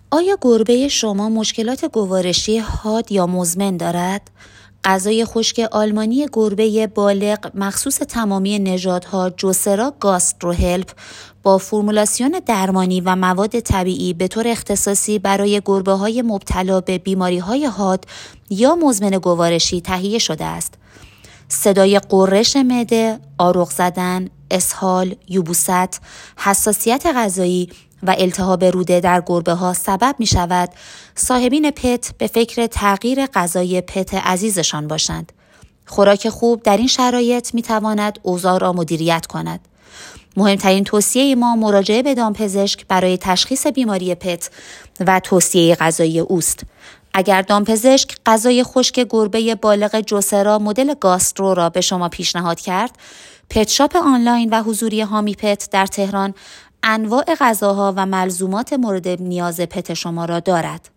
آیا گربه شما مشکلات گوارشی حاد یا مزمن دارد؟ غذای خشک آلمانی گربه بالغ مخصوص تمامی نژادها جوسرا گاستروهلپ با فرمولاسیون درمانی و مواد طبیعی به طور اختصاصی برای گربه‌های مبتلا به بیماری‌های حاد یا مزمن گوارشی تهیه شده است. صدای قررش معده، آروغ زدن، اسهال، یبوست، حساسیت غذایی و التهاب روده در گربه‌ها سبب می شود صاحبین پت به فکر تغییر غذای پت عزیزشان باشند. خوراک خوب در این شرایط می تواند اوضاع را مدیریت کند. مهمترین توصیه ما مراجعه به دامپزشک برای تشخیص بیماری پت و توصیه غذایی اوست. اگر دامپزشک غذای خشک گربه بالغ جوسرا مدل گاسترو را به شما پیشنهاد کرد، پت شاپ آنلاین و حضوری هامی پت در تهران انواع غذاها و ملزومات مورد نیاز پت شما را دارد.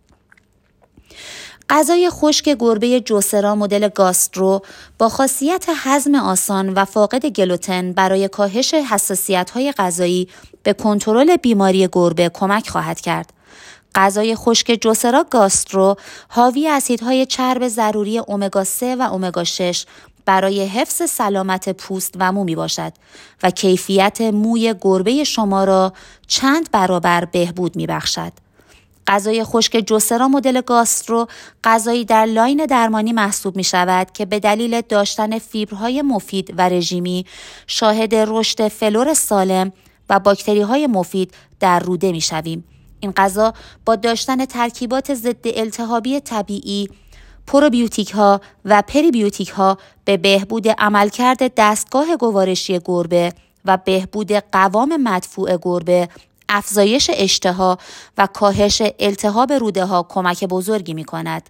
غذای خشک گربه جوسرا مدل گاسترو با خاصیت هضم آسان و فاقد گلوتن برای کاهش حساسیت‌های غذایی به کنترل بیماری گربه کمک خواهد کرد. غذای خشک جوسرا گاسترو حاوی اسیدهای چرب ضروری امگا 3 و امگا 6 برای حفظ سلامت پوست و مو می باشد و کیفیت موی گربه شما را چند برابر بهبود می بخشد. غذای خشک جوسرا مدل گاسترو غذایی در لاین درمانی محسوب می شود که به دلیل داشتن فیبرهای مفید و رژیمی شاهد رشد فلور سالم و باکتری های مفید در روده می شویم. این غذا با داشتن ترکیبات ضد التهابی طبیعی، پروبیوتیک ها و پریبیوتیک ها به بهبود عملکرد دستگاه گوارشی گربه و بهبود قوام مدفوع گربه، افزایش اشتها و کاهش التهاب روده ها کمک بزرگی می کند.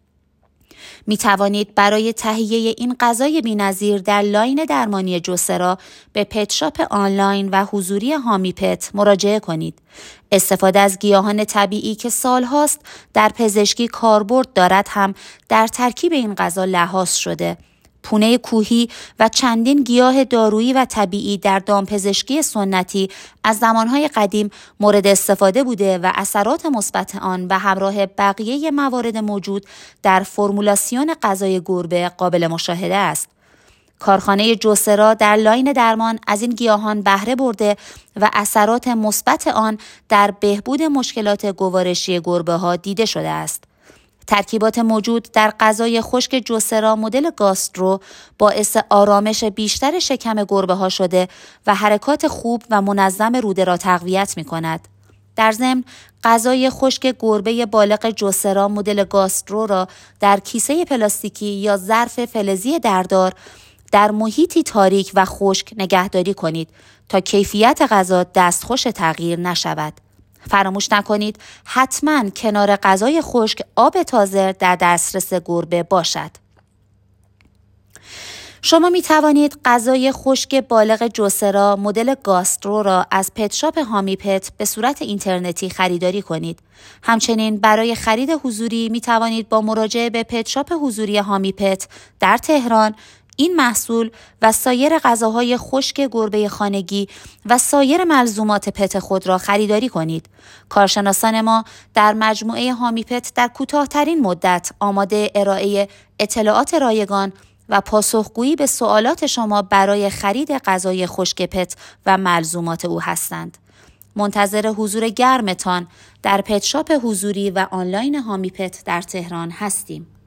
می توانید برای تهیه این غذای بی‌نظیر در لاین درمانی جوسرا به پت شاپ آنلاین و حضوری هامی پت مراجعه کنید. استفاده از گیاهان طبیعی که سالهاست در پزشکی کاربرد دارد هم در ترکیب این غذا لحاظ شده. پونه کوهی و چندین گیاه دارویی و طبیعی در دامپزشکی سنتی از زمانهای قدیم مورد استفاده بوده و اثرات مثبت آن به همراه بقیه موارد موجود در فرمولاسیون غذای گربه قابل مشاهده است. کارخانه جوسرا در لاین درمان از این گیاهان بهره برده و اثرات مثبت آن در بهبود مشکلات گوارشی گربه ها دیده شده است. ترکیبات موجود در غذای خشک جوسرا مدل گاسترو باعث آرامش بیشتر شکم گربه ها شده و حرکات خوب و منظم روده را تقویت می کند. در ضمن غذای خشک گربه بالغ جوسرا مدل گاسترو را در کیسه پلاستیکی یا ظرف فلزی دردار در محیطی تاریک و خشک نگهداری کنید تا کیفیت غذا دستخوش تغییر نشود. فراموش نکنید حتما کنار غذای خشک آب تازه در دسترس گربه باشد. شما می توانید غذای خشک بالغ جوسرا مدل گاسترو را از پت شاپ هامی پت به صورت اینترنتی خریداری کنید. همچنین برای خرید حضوری می توانید با مراجعه به پت شاپ حضوری هامی پت در تهران این محصول و سایر غذاهای خشک گربه خانگی و سایر ملزومات پت خود را خریداری کنید. کارشناسان ما در مجموعه هامی پت در کوتاه‌ترین مدت آماده ارائه اطلاعات رایگان و پاسخگویی به سوالات شما برای خرید غذای خشک پت و ملزومات او هستند. منتظر حضور گرمتان در پت شاپ حضوری و آنلاین هامی پت در تهران هستیم.